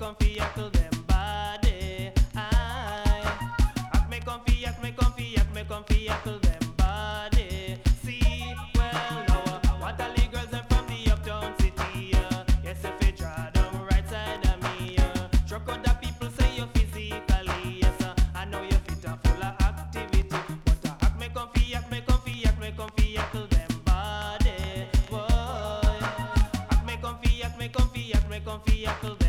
comfy, yackle them body. Act me comfy, yackle them body. See, well, now, what all the girls them from the uptown city, yes, if you draw down right side of me, struck out the people say you physically, yes, I know you fit and full of activity, but act me comfy, yackle them body, boy. Act me comfy, yackle